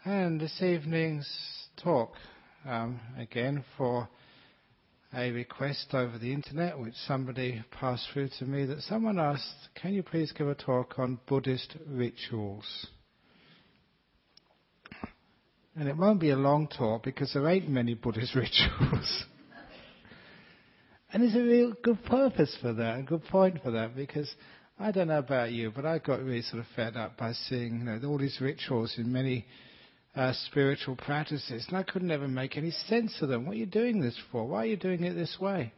And this evening's talk, again, for a request over the internet, which somebody passed through to me, that someone asked, can you please give a talk on Buddhist rituals? And it won't be a long talk because there ain't many Buddhist rituals. And there's a real good purpose for that, a good point for that, because I don't know about you, but I got really sort of fed up by seeing all these rituals in many spiritual practices, and I could never make any sense of them. What are you doing this for? Why are you doing it this way?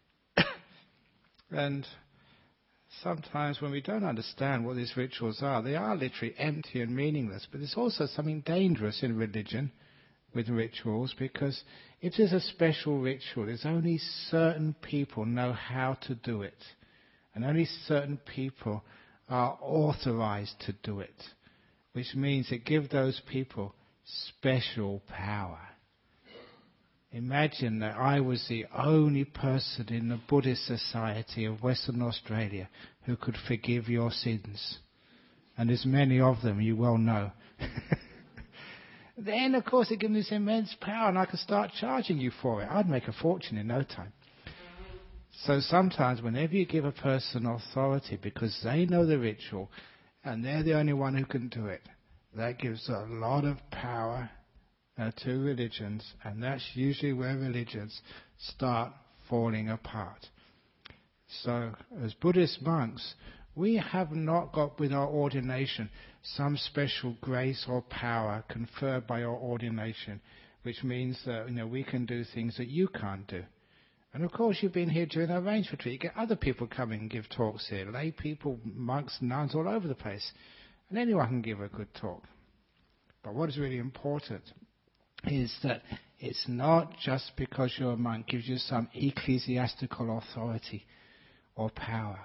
And sometimes when we don't understand what these rituals are, they are literally empty and meaningless, but there's also something dangerous in religion with rituals, because if there's a special ritual, there's only certain people know how to do it, and only certain people are authorized to do it, which means it gives those people special power. Imagine that I was the only person in the Buddhist Society of Western Australia who could forgive your sins. And there's many of them, you well know. Then, of course, it gives me this immense power, and I could start charging you for it. I'd make a fortune in no time. So sometimes, whenever you give a person authority because they know the ritual and they're the only one who can do it, that gives a lot of power to religions, and that's usually where religions start falling apart. So, as Buddhist monks, we have not got with our ordination some special grace or power conferred by our ordination, which means that we can do things that you can't do. And of course, you've been here during our Range Retreat. You get other people coming and give talks here, lay people, monks, nuns, all over the place. And anyone can give a good talk. But what is really important is that it's not just because you're a monk gives you some ecclesiastical authority or power.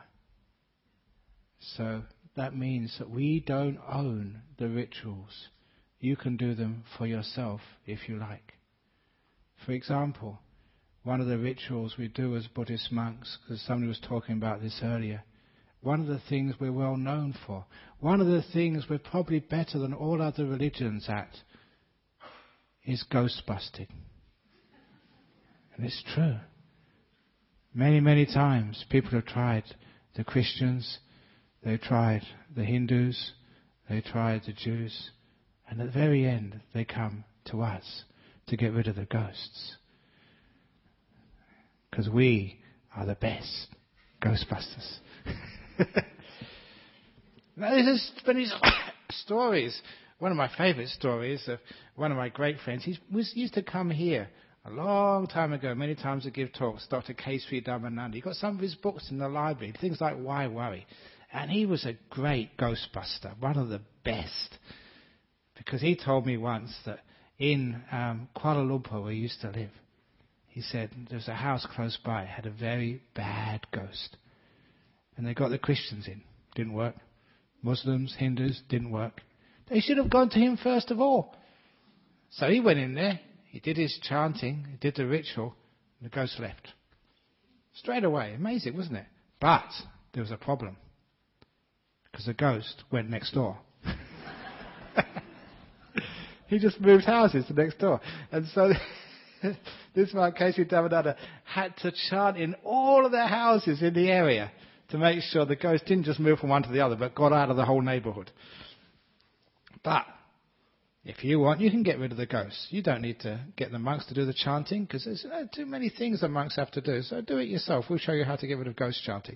So that means that we don't own the rituals. You can do them for yourself if you like. For example, one of the rituals we do as Buddhist monks, because somebody was talking about this earlier, one of the things we're well known for, one of the things we're probably better than all other religions at, is ghost busting. And it's true. Many, many times people have tried the Christians, they've tried the Hindus, they tried the Jews, and at the very end they come to us to get rid of the ghosts. Because we are the best Ghostbusters. Now, there's funny stories. One of my favourite stories of one of my great friends. He used to come here a long time ago, many times to give talks. Dr. K.Sri Dhammananda. He got some of his books in the library, things like Why Worry. And he was a great Ghostbuster, one of the best. Because he told me once that in Kuala Lumpur, where he used to live, he said there was a house close by, had a very bad ghost. And they got the Christians in. Didn't work. Muslims, Hindus, didn't work. They should have gone to him first of all. So he went in there, he did his chanting, he did the ritual, and the ghost left. Straight away. Amazing, wasn't it? But there was a problem. Because the ghost went next door. He just moved houses to next door. And so this man, K.Sri Dhammananda, had to chant in all of their houses in the area to make sure the ghost didn't just move from one to the other, but got out of the whole neighbourhood. But if you want, you can get rid of the ghosts. You don't need to get the monks to do the chanting, because there's too many things the monks have to do. So do it yourself. We'll show you how to get rid of ghost chanting.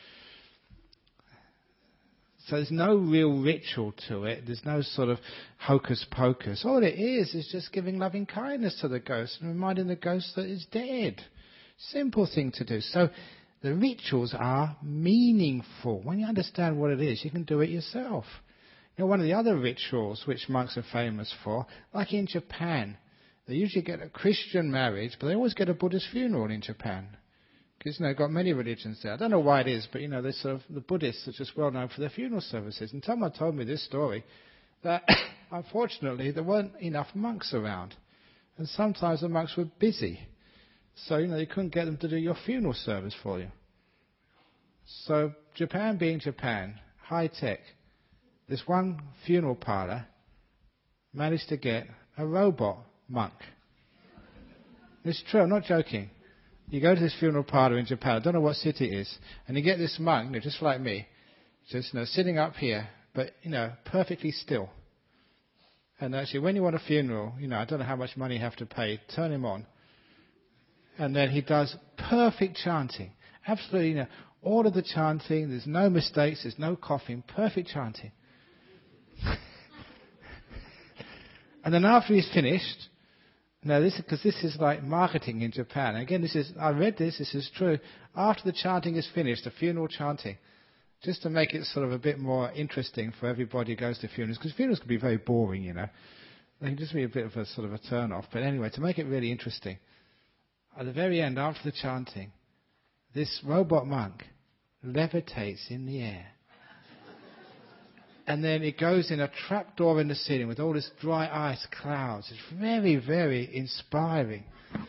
So there's no real ritual to it. There's no sort of hocus pocus. All it is just giving loving kindness to the ghost and reminding the ghost that it's dead. Simple thing to do. So the rituals are meaningful. When you understand what it is, you can do it yourself. One of the other rituals which monks are famous for, like in Japan, they usually get a Christian marriage, but they always get a Buddhist funeral in Japan. Because, they've got many religions there. I don't know why it is, but, they're sort of, the Buddhists are just well known for their funeral services. And someone told me this story, that unfortunately there weren't enough monks around. And sometimes the monks were busy. So, you couldn't get them to do your funeral service for you. So, Japan being Japan, high tech, this one funeral parlour managed to get a robot monk. It's true, I'm not joking. You go to this funeral parlor in Japan, I don't know what city it is, and you get this monk, just like me, just sitting up here, but perfectly still. And actually, when you want a funeral, I don't know how much money you have to pay, turn him on. And then he does perfect chanting. Absolutely, all of the chanting, there's no mistakes, there's no coughing, perfect chanting. And then after he's finished, this is like marketing in Japan. Again, I read this is true. After the chanting is finished, the funeral chanting, just to make it sort of a bit more interesting for everybody who goes to funerals, because funerals can be very boring, They can just be a bit of a sort of a turn-off. But anyway, to make it really interesting, at the very end, after the chanting, this robot monk levitates in the air. And then it goes in a trapdoor in the ceiling with all this dry ice clouds. It's very, very inspiring.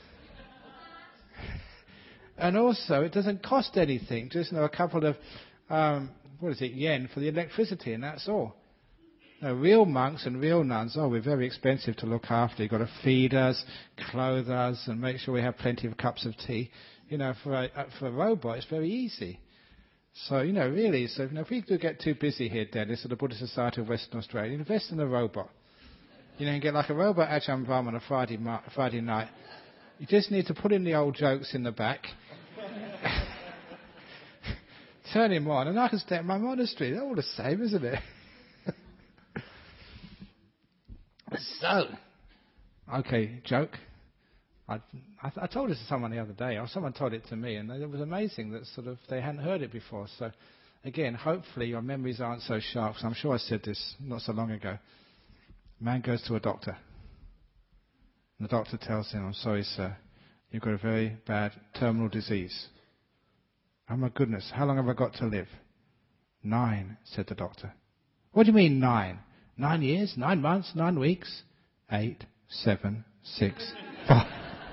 And also, it doesn't cost anything. Just a couple of, yen for the electricity, and that's all. Now, real monks and real nuns, we're very expensive to look after. You've got to feed us, clothe us, and make sure we have plenty of cups of tea. For a robot, it's very easy. So, really, if we do get too busy here, Dennis, at the Buddhist Society of Western Australia, invest in a robot. And get like a robot Ajahn Brahm on a Friday night. You just need to put in the old jokes in the back, turn him on, and I can stay at my monastery. They're all the same, isn't it? So, okay, joke. I told this to someone the other day, or someone told it to me, and it was amazing that they hadn't heard it before. So, again, hopefully your memories aren't so sharp, because I'm sure I said this not so long ago. A man goes to a doctor, and the doctor tells him, "I'm sorry, sir, you've got a very bad terminal disease." "Oh my goodness, how long have I got to live?" 9, said the doctor. "What do you mean 9? 9 years? 9 months? 9 weeks?" 8, 7, 6, 5.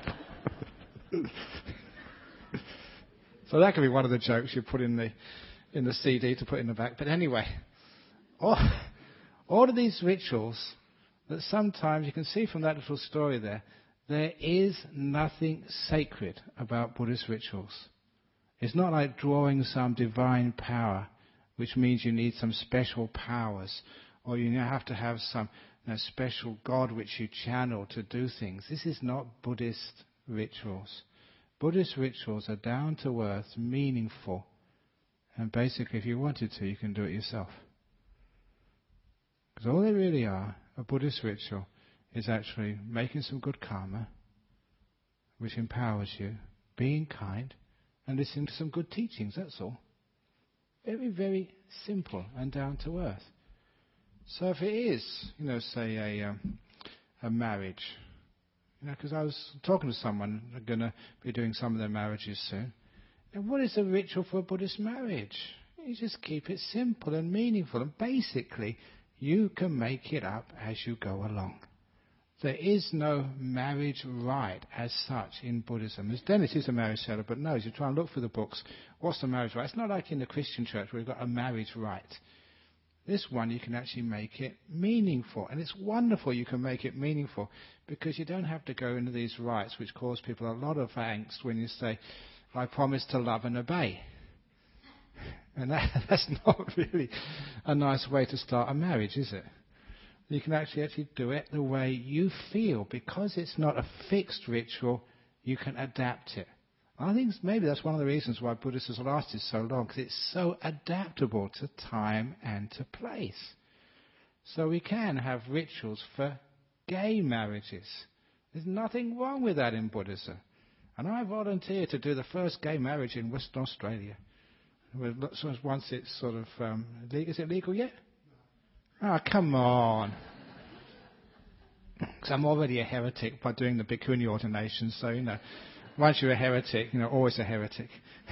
So that could be one of the jokes you put in the CD to put in the back. But anyway, all of these rituals that sometimes you can see from that little story there is nothing sacred about Buddhist rituals. It's not like drawing some divine power, which means you need some special powers, or you have to have some special God which you channel to do things. This is not Buddhist rituals. Buddhist rituals are down to earth, meaningful, and basically if you wanted to, you can do it yourself. Because all they really are, a Buddhist ritual, is actually making some good karma, which empowers you, being kind, and listening to some good teachings, that's all. Very, very simple and down to earth. So if it is, say a marriage, because I was talking to someone, they're going to be doing some of their marriages soon. And what is the ritual for a Buddhist marriage? You just keep it simple and meaningful, and basically you can make it up as you go along. There is no marriage rite as such in Buddhism. As Dennis is a marriage celibate knows, you try and look for the books, what's the marriage rite? It's not like in the Christian church where we've got a marriage rite. This one, you can actually make it meaningful. And it's wonderful you can make it meaningful because you don't have to go into these rites which cause people a lot of angst when you say, "I promise to love and obey." And that's not really a nice way to start a marriage, is it? You can actually do it the way you feel. Because it's not a fixed ritual, you can adapt it. I think maybe that's one of the reasons why Buddhism has lasted so long, because it's so adaptable to time and to place. So we can have rituals for gay marriages. There's nothing wrong with that in Buddhism. And I volunteered to do the first gay marriage in Western Australia. Once it's sort of... is it legal yet? Oh, come on. Because I'm already a heretic by doing the bhikkhuni ordination, so, once you're a heretic, always a heretic.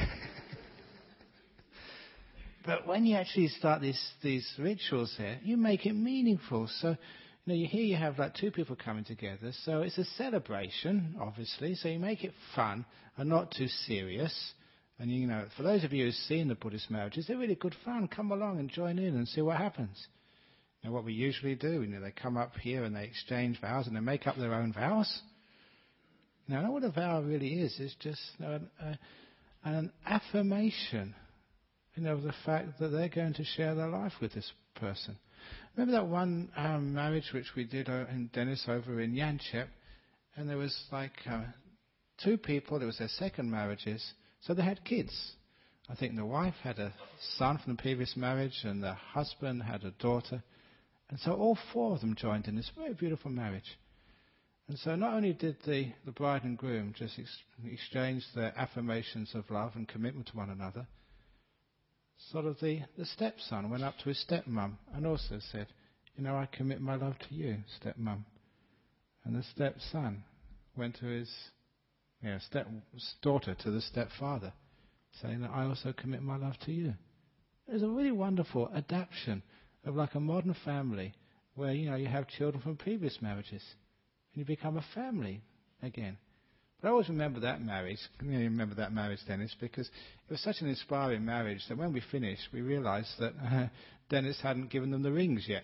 But when you actually start these rituals here, you make it meaningful. So, here you have like 2 people coming together. So it's a celebration, obviously. So you make it fun and not too serious. And, for those of you who've seen the Buddhist marriages, they're really good fun. Come along and join in and see what happens. Now, what we usually do, they come up here and they exchange vows and they make up their own vows. Now, what a vow really is just an affirmation, of the fact that they're going to share their life with this person. Remember that one marriage which we did in Dennis over in Yanchep, and there was two people. It was their second marriages, so they had kids. I think the wife had a son from the previous marriage, and the husband had a daughter, and so all four of them joined in this very beautiful marriage. And so not only did the bride and groom just exchange their affirmations of love and commitment to one another, sort of the stepson went up to his stepmom and also said, I commit my love to you, stepmom. And the stepson went to his stepdaughter, to the stepfather, saying that I also commit my love to you. It was a really wonderful adaptation of a modern family where, you have children from previous marriages and you become a family again. But I always remember that marriage. Remember that marriage, Dennis, because it was such an inspiring marriage that when we finished, we realised that Dennis hadn't given them the rings yet.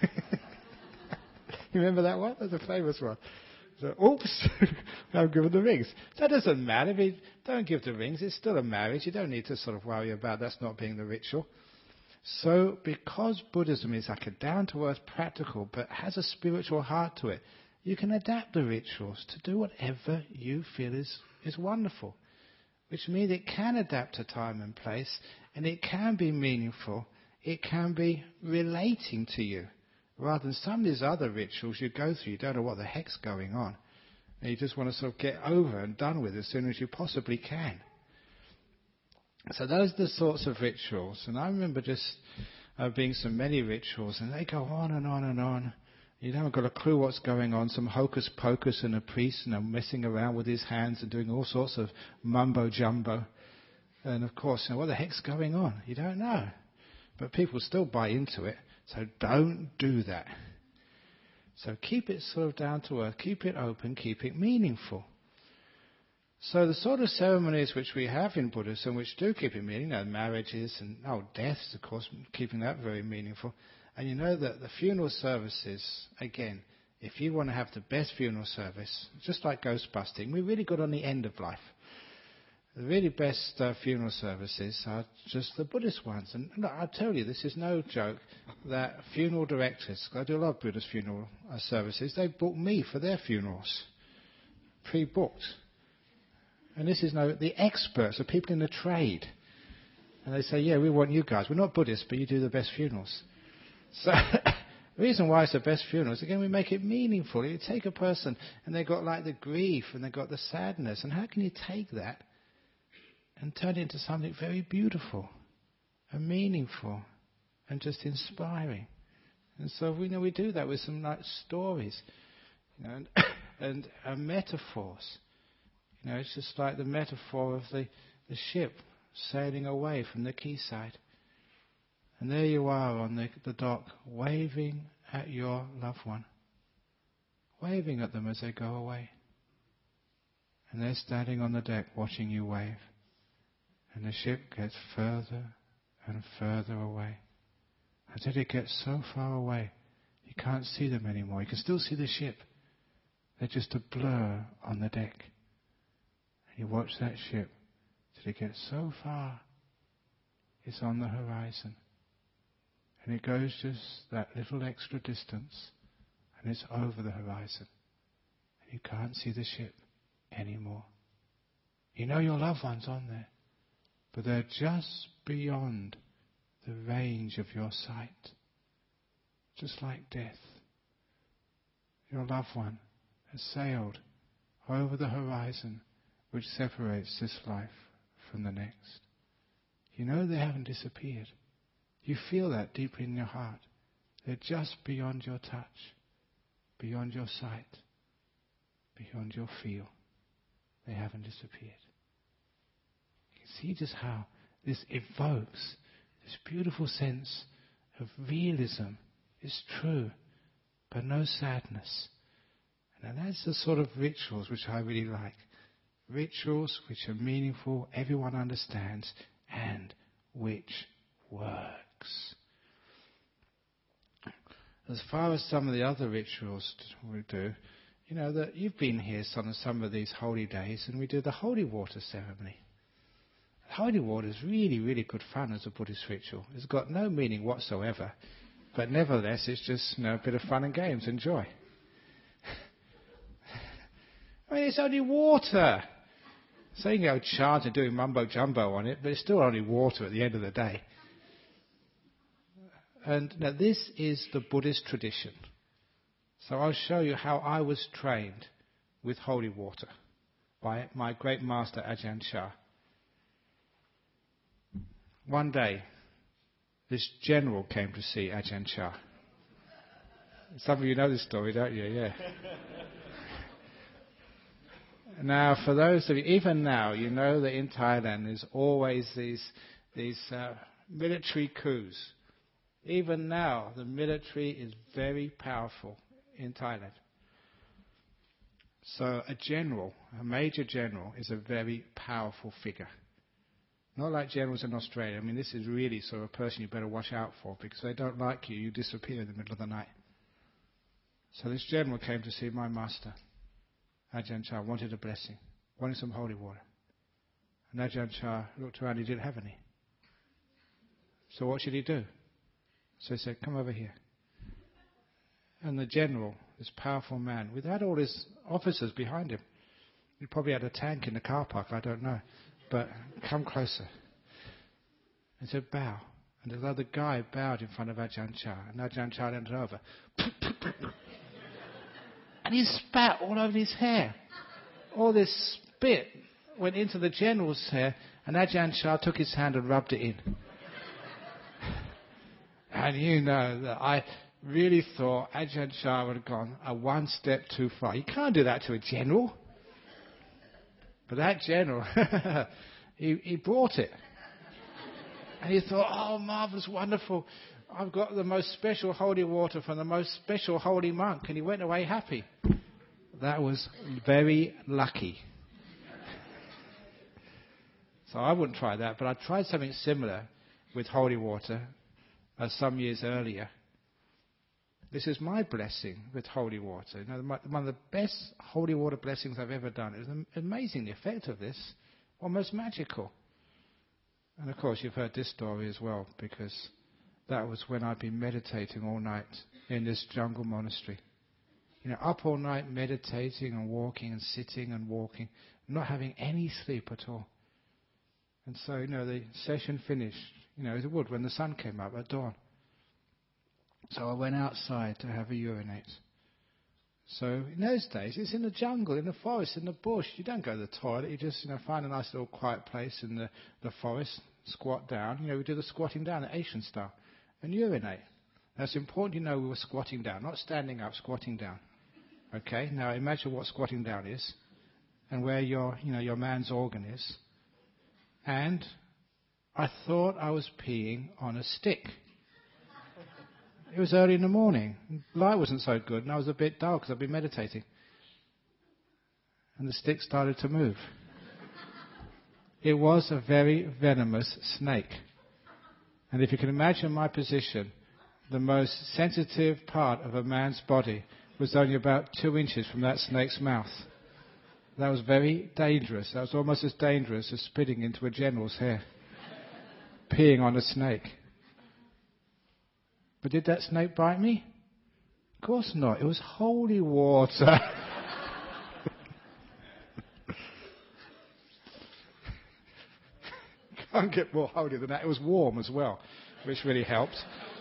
You remember that one? That's a famous one. So, oops, I haven't given the rings. That doesn't matter. If you don't give the rings, it's still a marriage. You don't need to sort of worry about that's not being the ritual. So, because Buddhism is a down-to-earth practical, but has a spiritual heart to it, you can adapt the rituals to do whatever you feel is wonderful, which means it can adapt to time and place, and it can be meaningful. It can be relating to you, rather than some of these other rituals you go through, you don't know what the heck's going on, and you just want to sort of get over and done with as soon as you possibly can. So those are the sorts of rituals, and I remember just being so many rituals, and they go on and on and on. You haven't got a clue what's going on. Some hocus pocus and a priest messing around with his hands and doing all sorts of mumbo jumbo. And of course, what the heck's going on? You don't know. But people still buy into it. So don't do that. So keep it sort of down to earth. Keep it open. Keep it meaningful. So the sort of ceremonies which we have in Buddhism, which do keep it meaningful, marriages and deaths, of course, keeping that very meaningful. And you know that the funeral services, again, if you want to have the best funeral service, just like ghost busting, we're really good on the end of life. The really best funeral services are just the Buddhist ones. And look, I tell you, this is no joke, that funeral directors, I do a lot of Buddhist funeral services, they book me for their funerals, pre-booked. And this is the experts, the people in the trade. And they say, yeah, we want you guys. We're not Buddhists, but you do the best funerals. So the reason why it's the best funerals, again, we make it meaningful. You take a person and they've got the grief and they've got the sadness. And how can you take that and turn it into something very beautiful and meaningful and just inspiring? And so we do that with some stories, and metaphors. It's just like the metaphor of the ship sailing away from the quayside. And there you are on the dock, waving at your loved one. Waving at them as they go away. And they're standing on the deck watching you wave. And the ship gets further and further away. Until it gets so far away, you can't see them anymore. You can still see the ship. They're just a blur on the deck. And you watch that ship till it gets so far, it's on the horizon. And it goes just that little extra distance, and it's over the horizon. And you can't see the ship anymore. You know your loved one's on there, but they're just beyond the range of your sight. Just like death. Your loved one has sailed over the horizon which separates this life from the next. You know they haven't disappeared. You feel that deep in your heart. They're just beyond your touch, beyond your sight, beyond your feel. They haven't disappeared. You can see just how this evokes this beautiful sense of realism. It's true, but no sadness. And that's the sort of rituals which I really like. Rituals which are meaningful, everyone understands, and which works. As far as some of the other rituals we do, that you've been here on some of these holy days, and we do the holy water ceremony. Holy water is really, really good fun as a Buddhist ritual. It's got no meaning whatsoever, but nevertheless, it's just a bit of fun and games and joy. I mean, it's only water. So you can go chant and doing mumbo jumbo on it, but it's still only water at the end of the day. And now this is the Buddhist tradition. So I'll show you how I was trained with holy water by my great master Ajahn Chah. One day, this general came to see Ajahn Chah. Some of you know this story, don't you? Yeah. Now, for those of you, even now, you know that in Thailand there's always these military coups. Even now, the military is very powerful in Thailand. So a major general, is a very powerful figure. Not like generals in Australia. I mean, this is really sort of a person you better watch out for, because they don't like you. You disappear in the middle of the night. So this general came to see my master, Ajahn Chah, wanted a blessing, wanted some holy water. And Ajahn Chah looked around, he didn't have any. So what should he do? So he said, come over here. And the general, this powerful man, had all his officers behind him. He probably had a tank in the car park, I don't know. But come closer. And said, bow. And the other guy bowed in front of Ajahn Chah. And Ajahn Chah leaned over. And he spat all over his hair. All this spit went into the general's hair. And Ajahn Chah took his hand and rubbed it in. And you know that I really thought Ajahn Chah would have gone one step too far. You can't do that to a general. But that general, he brought it. And he thought, oh, marvellous, wonderful. I've got the most special holy water from the most special holy monk. And he went away happy. That was very lucky. So I wouldn't try that, but I tried something similar with holy water some years earlier. This is my blessing with holy water. One of the best holy water blessings I've ever done. It was amazing, the effect of this, almost magical. And of course, you've heard this story as well, because that was when I'd been meditating all night in this jungle monastery. Up all night meditating and walking and sitting and walking, not having any sleep at all. And so, the session finished, as it would when the sun came up at dawn. So I went outside to have a urinate. So in those days, it's in the jungle, in the forest, in the bush. You don't go to the toilet. You just, find a nice little quiet place in the forest, squat down. We do the squatting down, the Asian style, and urinate. Now, it's important we were squatting down, not standing up, squatting down. Okay? Now, imagine what squatting down is and where your man's organ is. And I thought I was peeing on a stick. It was early in the morning. Light wasn't so good, and I was a bit dull because I'd been meditating. And the stick started to move. It was a very venomous snake. And if you can imagine my position, the most sensitive part of a man's body was only about 2 inches from that snake's mouth. That was very dangerous. That was almost as dangerous as spitting into a general's hair. Peeing on a snake. But did that snake bite me? Of course not. It was holy water. Can't get more holy than that. It was warm as well, which really helped.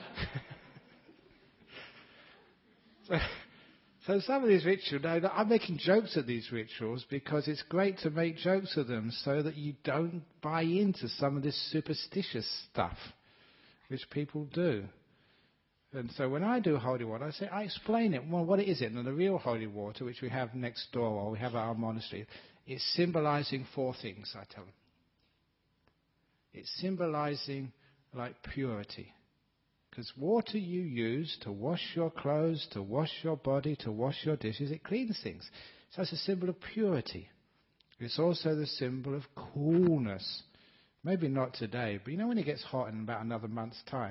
So some of these rituals, I'm making jokes at these rituals because it's great to make jokes of them so that you don't buy into some of this superstitious stuff which people do. And so when I do holy water, I explain it. Well, what is it? And the real holy water, which we have next door or we have at our monastery, is symbolizing 4 things, I tell them. It's symbolizing like purity. Because water you use to wash your clothes, to wash your body, to wash your dishes, it cleans things. So it's a symbol of purity. It's also the symbol of coolness. Maybe not today, but when it gets hot in about another month's time,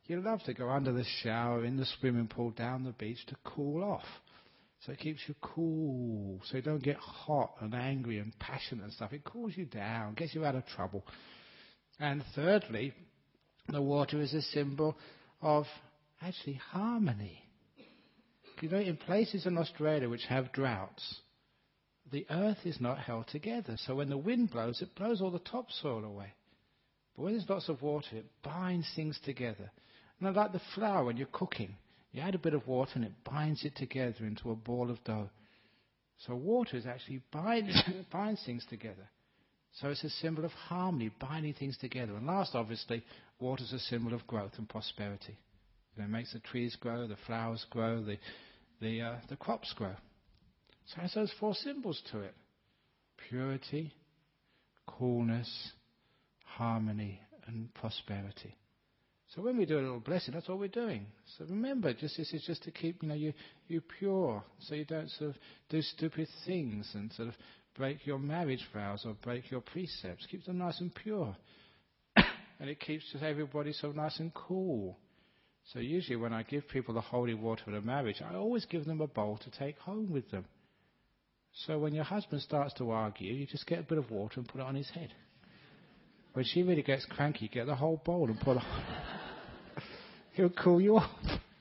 You love to go under the shower, in the swimming pool, down the beach to cool off. So it keeps you cool, so you don't get hot and angry and passionate and stuff. It cools you down, gets you out of trouble. And thirdly, the water is a symbol of actually harmony. You know, in places in Australia which have droughts, the earth is not held together. So when the wind blows, it blows all the topsoil away. But when there's lots of water, it binds things together. And like the flour when you're cooking, you add a bit of water and it binds it together into a ball of dough. So water is actually binds things together. So it's a symbol of harmony, binding things together. And last, obviously, water is a symbol of growth and prosperity. You know, it makes the trees grow, the flowers grow, the crops grow. So it has those four symbols to it: purity, coolness, harmony, and prosperity. So when we do a little blessing, that's all we're doing. So remember, this is just to keep you pure, so you don't sort of do stupid things and sort of break your marriage vows or break your precepts. Keep them nice and pure. And it keeps everybody so nice and cool. So usually when I give people the holy water for the marriage, I always give them a bowl to take home with them. So when your husband starts to argue, you just get a bit of water and put it on his head. When she really gets cranky, get the whole bowl and put it on. He'll cool you off.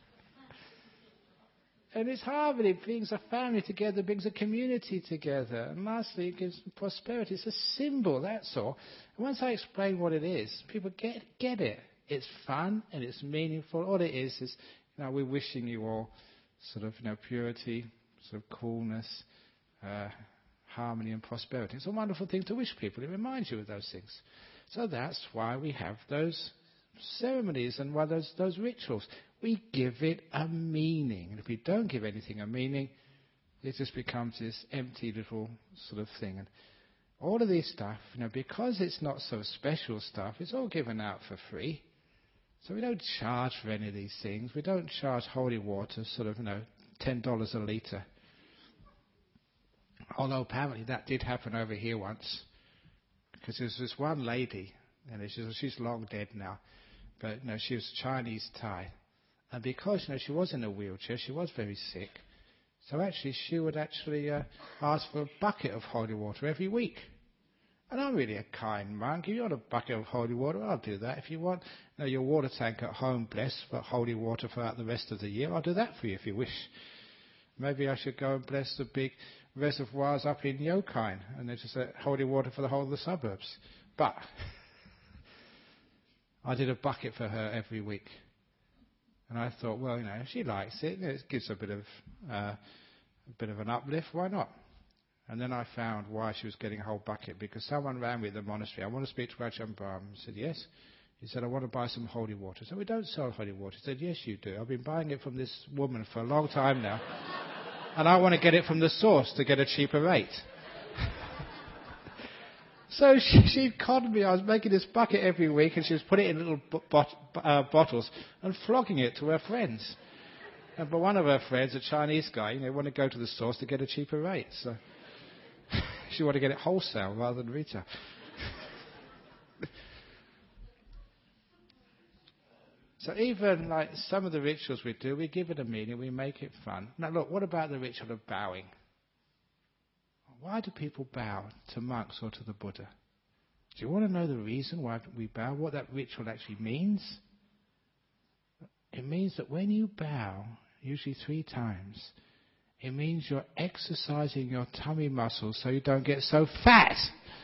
And it's harmony. It brings a family together, brings a community together. And lastly, it gives prosperity. It's a symbol, that's all. And once I explain what it is, people get it. It's fun and it's meaningful. All it is, we're wishing you all sort of, purity, sort of coolness, harmony and prosperity. It's a wonderful thing to wish people. It reminds you of those things. So that's why we have those ceremonies and why those rituals. We give it a meaning. And if we don't give anything a meaning, it just becomes this empty little sort of thing. And all of this stuff, because it's not so special stuff, it's all given out for free. So we don't charge for any of these things. We don't charge holy water sort of, $10 a litre. Although apparently that did happen over here once. Because there's this one lady, and she's long dead now, but she was Chinese Thai. And because she was in a wheelchair, she was very sick. So actually she would ask for a bucket of holy water every week. And I'm really a kind monk. If you want a bucket of holy water, I'll do that. If you want your water tank at home blessed for holy water throughout the rest of the year, I'll do that for you if you wish. Maybe I should go and bless the big reservoirs up in Yokine, and there's just holy water for the whole of the suburbs. But I did a bucket for her every week. And I thought, well, if she likes it, it gives her a bit of an uplift, why not? And then I found why she was getting a whole bucket, because someone ran me at the monastery. I want to speak to Ajahn Brahm. I said, yes. He said, I want to buy some holy water. So we don't sell holy water. He said, yes, you do. I've been buying it from this woman for a long time now. And I want to get it from the source to get a cheaper rate. So she conned me. I was making this bucket every week, and she was putting it in little bottles and flogging it to her friends. But one of her friends, a Chinese guy, wanted to go to the source to get a cheaper rate. So she wanted to get it wholesale rather than retail. So even like some of the rituals we do, we give it a meaning, we make it fun. Now look, what about the ritual of bowing? Why do people bow to monks or to the Buddha? Do you want to know the reason why we bow? What that ritual actually means? It means that when you bow, usually 3 times, it means you're exercising your tummy muscles so you don't get so fat.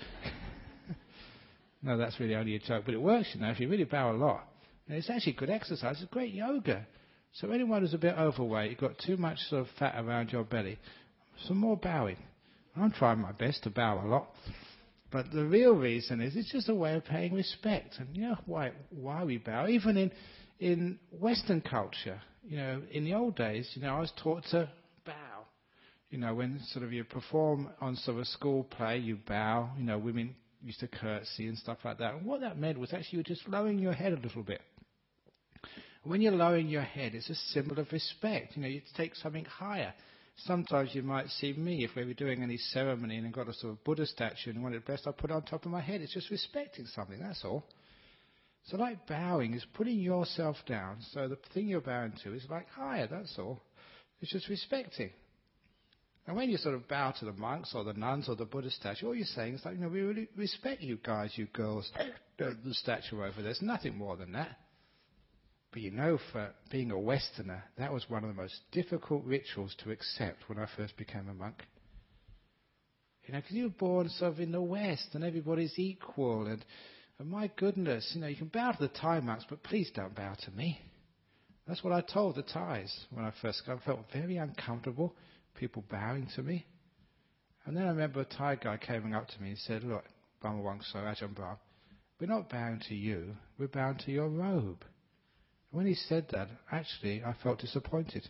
No, that's really only a joke, but it works, if you really bow a lot. And it's actually good exercise. It's great yoga. So anyone who's a bit overweight, you've got too much sort of fat around your belly, some more bowing. I'm trying my best to bow a lot. But the real reason is it's just a way of paying respect. And why we bow. Even in Western culture, in the old days, I was taught to bow. When sort of you perform on sort of a school play, you bow. Women used to curtsy and stuff like that. And what that meant was actually you're just lowering your head a little bit. When you're lowering your head, it's a symbol of respect. You take something higher. Sometimes you might see me, if we were doing any ceremony and I've got a sort of Buddha statue and wanted it blessed, I'll put it on top of my head. It's just respecting something, that's all. So like bowing is putting yourself down, so the thing you're bowing to is like higher, that's all. It's just respecting. And when you sort of bow to the monks or the nuns or the Buddha statue, all you're saying is like, we really respect you guys, you girls, the statue over there. There's nothing more than that. But for being a Westerner, that was one of the most difficult rituals to accept when I first became a monk. Because you were born sort of in the West and everybody's equal and my goodness, you can bow to the Thai monks, but please don't bow to me. That's what I told the Thais when I first got. I felt very uncomfortable, people bowing to me. And then I remember a Thai guy came up to me and said, look, Bama Wangso, Ajahn Brahm, we're not bowing to you, we're bowing to your robe. And when he said that, actually, I felt disappointed.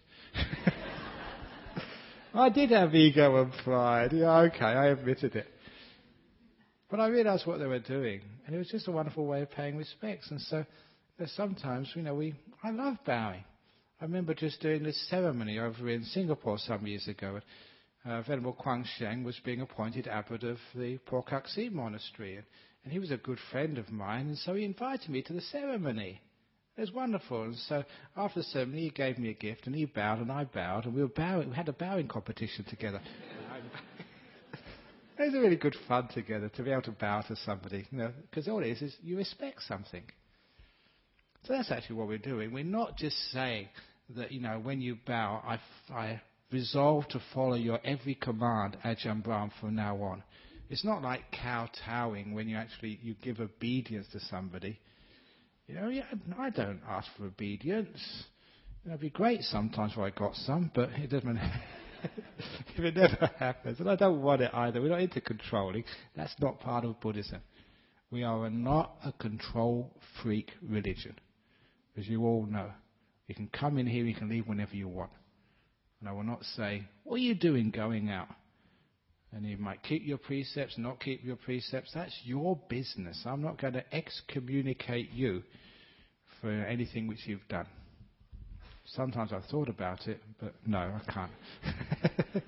I did have ego and pride. Yeah, okay, I admitted it. But I realised what they were doing, and it was just a wonderful way of paying respects. And so sometimes, I love bowing. I remember just doing this ceremony over in Singapore some years ago. Venerable Quang Sheng was being appointed abbot of the Pokak Si monastery, and he was a good friend of mine, and so he invited me to the ceremony. It was wonderful. And so after the ceremony, he gave me a gift, and he bowed, and I bowed, and we were bowing. We had a bowing competition together. It was really good fun together to be able to bow to somebody, because all it is you respect something. So that's actually what we're doing. We're not just saying that, when you bow, I resolve to follow your every command, Ajahn Brahm, from now on. It's not like kowtowing when you give obedience to somebody. I don't ask for obedience. It'd be great sometimes if I got some, but it doesn't. If it never happens, and I don't want it either. We're not into controlling. That's not part of Buddhism. We are not a control freak religion, as you all know. You can come in here, you can leave whenever you want. And I will not say, what are you doing going out? And you might keep your precepts, not keep your precepts. That's your business. I'm not going to excommunicate you for anything which you've done. Sometimes I've thought about it, but no, I can't.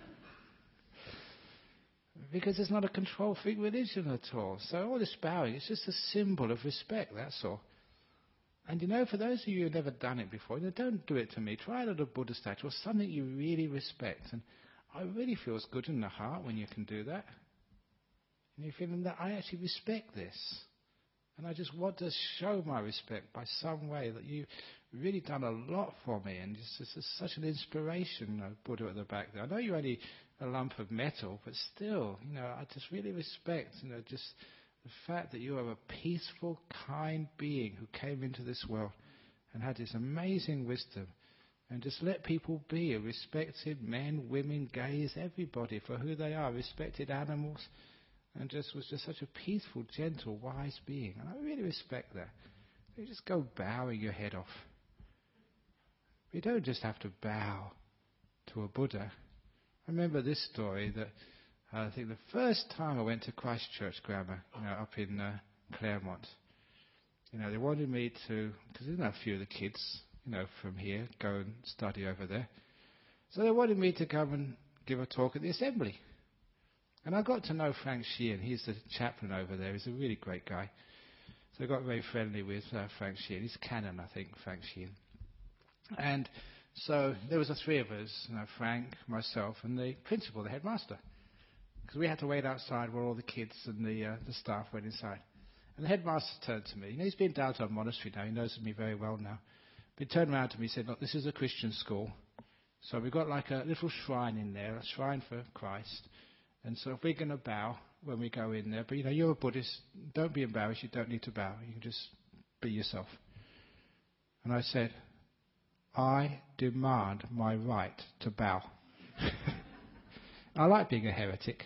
Because it's not a control freak religion at all. So all this bowing is just a symbol of respect, that's all. And for those of you who've never done it before, don't do it to me. Try it at a Buddha statue or something you really respect. And it really feels good in the heart when you can do that. And you're feeling that I actually respect this. And I just want to show my respect by some way that you've really done a lot for me. And this is such an inspiration, Buddha at the back there. I know you're only a lump of metal, but still, I just really respect, just the fact that you are a peaceful, kind being who came into this world and had this amazing wisdom. And just let people be, respected men, women, gays, everybody for who they are, respected animals. And was just such a peaceful, gentle, wise being. And I really respect that. You just go bowing your head off. You don't just have to bow to a Buddha. I remember this story that I think the first time I went to Christ Church Grammar, up in Claremont, they wanted me to, because a few of the kids, from here go and study over there. So they wanted me to come and give a talk at the assembly. And I got to know Frank Sheehan. He's the chaplain over there. He's a really great guy. So I got very friendly with Frank Sheehan. He's canon, I think, Frank Sheehan. And so there was the three of us, Frank, myself, and the principal, the headmaster. Because we had to wait outside where all the kids and the staff went inside. And the headmaster turned to me. He's been down to our monastery now. He knows me very well now. But he turned around to me and said, look, this is a Christian school. So we've got like a little shrine in there, a shrine for Christ. And so if we're going to bow when we go in there, but you're a Buddhist, don't be embarrassed, you don't need to bow, you can just be yourself. And I said, I demand my right to bow. I like being a heretic.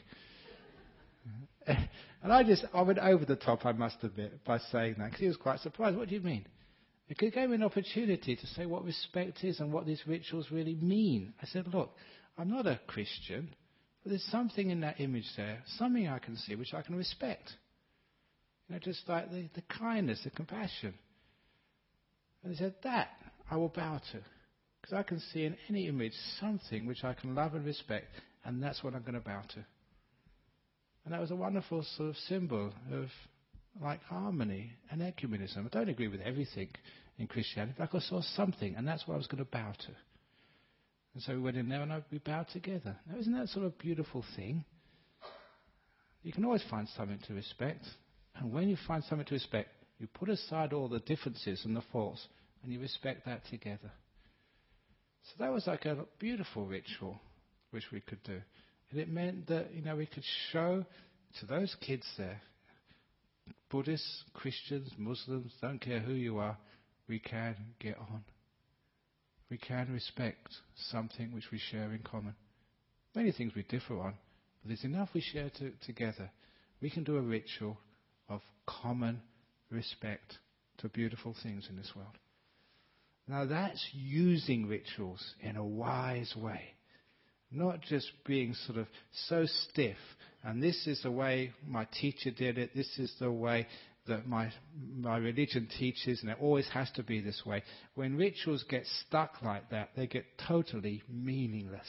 And I went over the top, I must admit, by saying that, because he was quite surprised. What do you mean? It gave me an opportunity to say what respect is and what these rituals really mean. I said, look, I'm not a Christian, but there's something in that image there, something I can see which I can respect. Just like the kindness, the compassion. And he said, that I will bow to. Because I can see in any image something which I can love and respect, and that's what I'm going to bow to. And that was a wonderful sort of symbol of like harmony and ecumenism. I don't agree with everything in Christianity, but I saw something, and that's what I was going to bow to. And so we went in there and we bowed together. Now, isn't that sort of a beautiful thing? You can always find something to respect. And when you find something to respect, you put aside all the differences and the faults, and you respect that together. So that was like a beautiful ritual which we could do. And it meant that, we could show to those kids there, Buddhists, Christians, Muslims, don't care who you are, we can get on. We can respect something which we share in common. Many things we differ on, but there's enough we share together. We can do a ritual of common respect to beautiful things in this world. Now that's using rituals in a wise way. Not just being sort of so stiff, and this is the way my teacher did it, this is the way that my religion teaches, and it always has to be this way. When rituals get stuck like that, they get totally meaningless.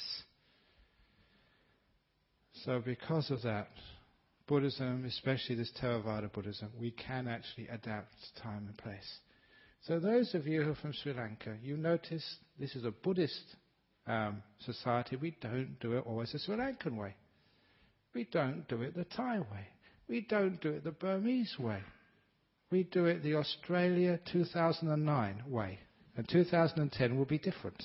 So because of that, Buddhism, especially this Theravada Buddhism, we can actually adapt to time and place. So those of you who are from Sri Lanka, you notice this is a Buddhist society. We don't do it always the Sri Lankan way. We don't do it the Thai way. We don't do it the Burmese way. We do it the Australia 2009 way. And 2010 will be different.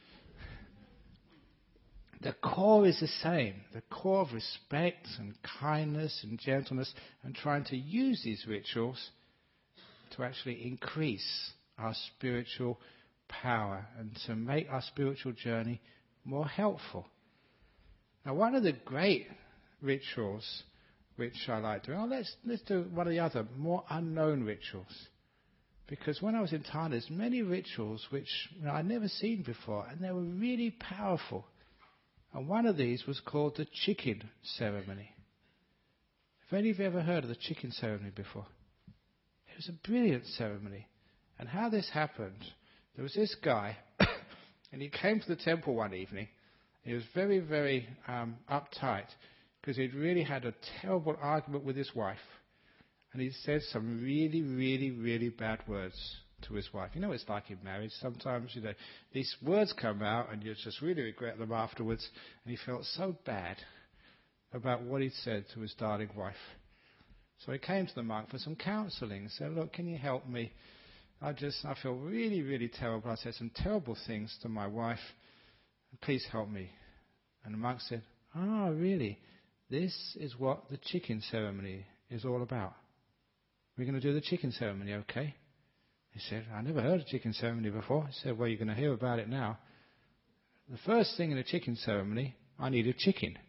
The core is the same. The core of respect and kindness and gentleness, and trying to use these rituals to actually increase our spiritual power and to make our spiritual journey more helpful. Now, one of the great rituals which I like doing, let's do one of the other more unknown rituals. Because when I was in Thailand, there's many rituals which I'd never seen before, and they were really powerful. And one of these was called the chicken ceremony. Have any of you ever heard of the chicken ceremony before? It was a brilliant ceremony. And how this happened, there was this guy, and he came to the temple one evening. He was very, very uptight, because he'd really had a terrible argument with his wife. And he said some really, really, really bad words to his wife. You know what it's like in marriage. Sometimes, these words come out and you just really regret them afterwards. And he felt so bad about what he'd said to his darling wife. So he came to the monk for some counselling and said, look, can you help me? I feel really, really terrible. I said some terrible things to my wife. Please help me. And the monk said, oh, really? This is what the chicken ceremony is all about. We're going to do the chicken ceremony, okay? He said, I never heard of chicken ceremony before. He said, well, you're going to hear about it now. The first thing in a chicken ceremony, I need a chicken.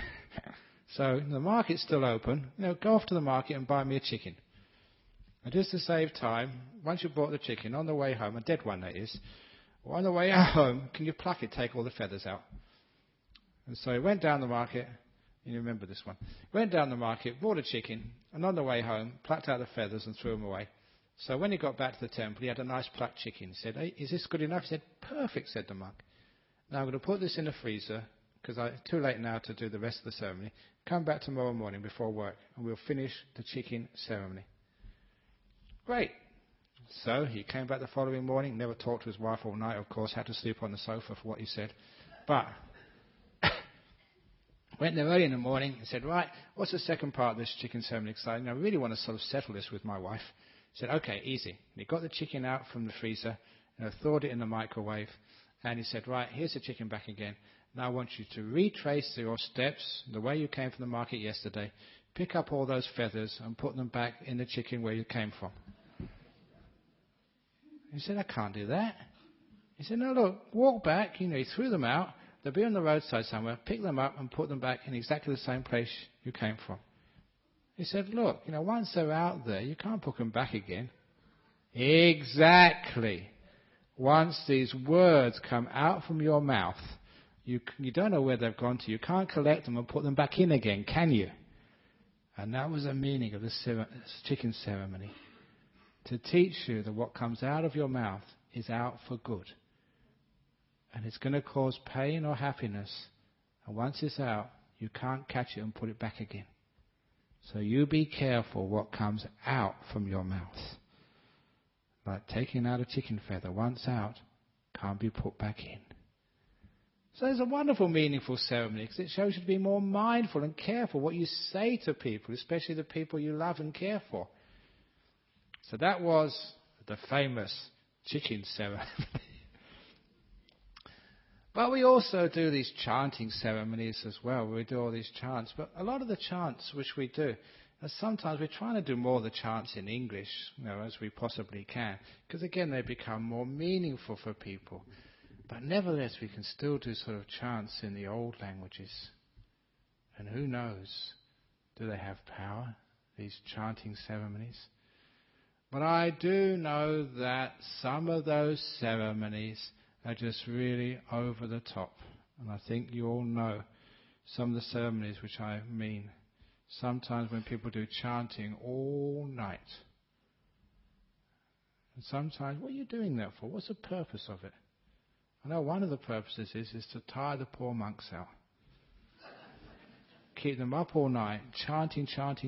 So the market's still open. Go off to the market and buy me a chicken. And just to save time, once you've bought the chicken, on the way home, a dead one that is, or on the way home, can you pluck it, take all the feathers out? And so he went down the market. You remember this one. Went down the market, bought a chicken, and on the way home, plucked out the feathers and threw them away. So when he got back to the temple, he had a nice plucked chicken. He said, hey, is this good enough? He said, perfect, said the monk. Now I'm going to put this in the freezer, because it's too late now to do the rest of the ceremony. Come back tomorrow morning before work, and we'll finish the chicken ceremony. Great. So he came back the following morning, never talked to his wife all night, of course, had to sleep on the sofa for what he said. But went there early in the morning and said, right, what's the second part of this chicken ceremony? Because I really want to sort of settle this with my wife. He said, okay, easy. And he got the chicken out from the freezer, thawed it in the microwave, and he said, right, here's the chicken back again. Now I want you to retrace your steps, the way you came from the market yesterday, pick up all those feathers and put them back in the chicken where you came from. He said, I can't do that. He said, no, look, walk back. He threw them out. They'll be on the roadside somewhere. Pick them up and put them back in exactly the same place you came from. He said, look, once they're out there, you can't put them back again. Exactly. Once these words come out from your mouth, you don't know where they've gone to. You can't collect them and put them back in again, can you? And that was the meaning of the chicken ceremony. To teach you that what comes out of your mouth is out for good. And it's going to cause pain or happiness. And once it's out, you can't catch it and put it back again. So you be careful what comes out from your mouth. Like taking out a chicken feather, once out, can't be put back in. So it's a wonderful, meaningful ceremony because it shows you to be more mindful and careful what you say to people, especially the people you love and care for. So that was the famous chicken ceremony. But we also do these chanting ceremonies as well. We do all these chants. But a lot of the chants which we do, sometimes we're trying to do more of the chants in English, as we possibly can. Because again, they become more meaningful for people. But nevertheless, we can still do sort of chants in the old languages. And who knows, do they have power, these chanting ceremonies? But I do know that some of those ceremonies are just really over the top. And I think you all know some of the ceremonies which I mean. Sometimes when people do chanting all night. And sometimes, what are you doing that for? What's the purpose of it? I know one of the purposes is to tire the poor monks out. Keep them up all night, chanting.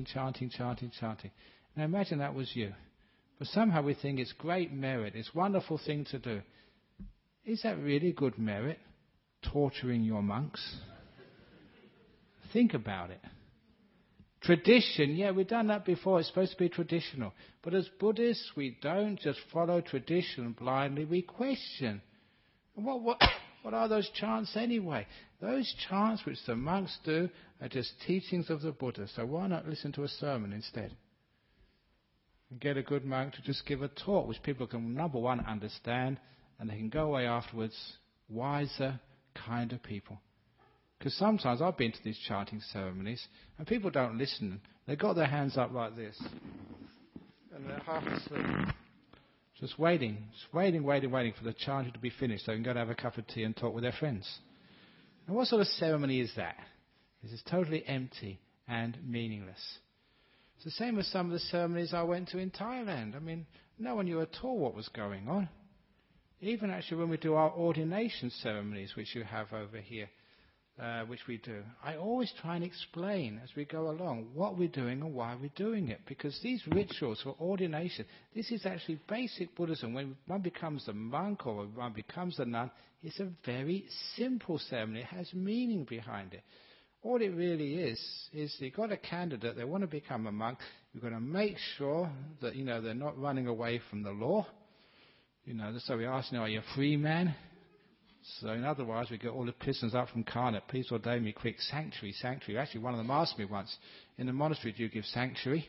Now imagine that was you. But somehow we think it's great merit, it's a wonderful thing to do. Is that really good merit? Torturing your monks? Think about it. Tradition, yeah, we've done that before. It's supposed to be traditional. But as Buddhists, we don't just follow tradition blindly. We question. What are those chants anyway? Those chants which the monks do are just teachings of the Buddha. So why not listen to a sermon instead? And get a good monk to just give a talk which people can, number one, understand, and they can go away afterwards wiser, kinder people. Because sometimes I've been to these chanting ceremonies and people don't listen. They've got their hands up like this. And they're half asleep. Just waiting for the chanting to be finished so they can go and have a cup of tea and talk with their friends. And what sort of ceremony is that? This is totally empty and meaningless. It's the same as some of the ceremonies I went to in Thailand. I mean, no one knew at all what was going on. Even actually when we do our ordination ceremonies, which you have over here, which we do, I always try and explain as we go along what we're doing and why we're doing it. Because these rituals for ordination, this is actually basic Buddhism. When one becomes a monk or when one becomes a nun, it's a very simple ceremony. It has meaning behind it. All it really is you've got a candidate, they want to become a monk. You've got to make sure that, they're not running away from the law. So we ask, are you a free man? So in other words, we get all the prisoners up from Karnak. Please ordain me quick. Sanctuary. Actually, one of them asked me once, in the monastery, do you give sanctuary?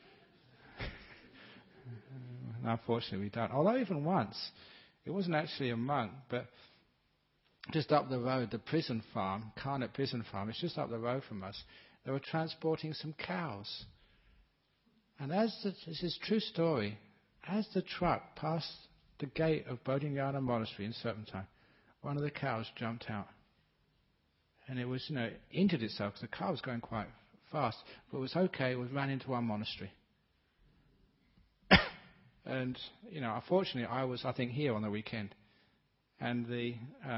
Unfortunately, we don't. Although even once, it wasn't actually a monk, but just up the road, the prison farm, Karnak prison farm, it's just up the road from us. They were transporting some cows. And this is a true story, as the truck passed the gate of Bodhinyana Monastery in Serpentine, one of the cows jumped out. And it was, injured itself because the car was going quite fast. But it was okay, it ran into our monastery. And, unfortunately, I was, I think, here on the weekend. And the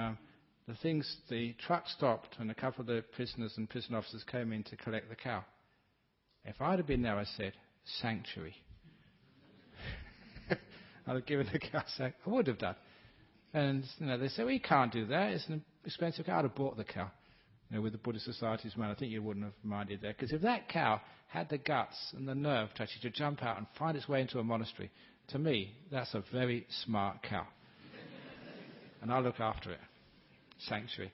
truck stopped and a couple of the prisoners and prison officers came in to collect the cow. If I'd have been there, I said, sanctuary. I'd have given the cow sanctuary. I would have done. And, they say, well, you can't do that. It's an expensive cow. I'd have bought the cow. With the Buddhist Society's man, I think you wouldn't have minded that. Because if that cow had the guts and the nerve to actually jump out and find its way into a monastery, to me, that's a very smart cow. And I'll look after it. Sanctuary.